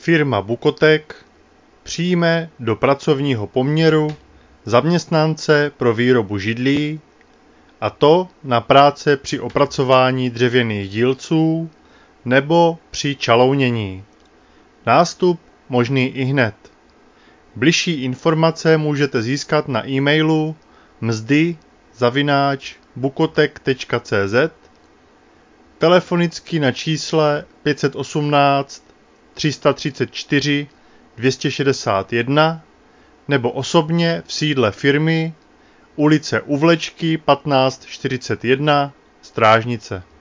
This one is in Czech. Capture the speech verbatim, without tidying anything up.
Firma Bukotek přijme do pracovního poměru zaměstnance pro výrobu židlí, a to na práce při opracování dřevěných dílců nebo při čalounění. Nástup možný ihned. Bližší informace můžete získat na e-mailu mzdy zavináč bukotek tečka cé zet, telefonicky na čísle pět set osmnáct tři sta třicet čtyři dvě stě šedesát jedna nebo osobně v sídle firmy, ulice U Vlečky patnáct čtyřicet jedna, Strážnice.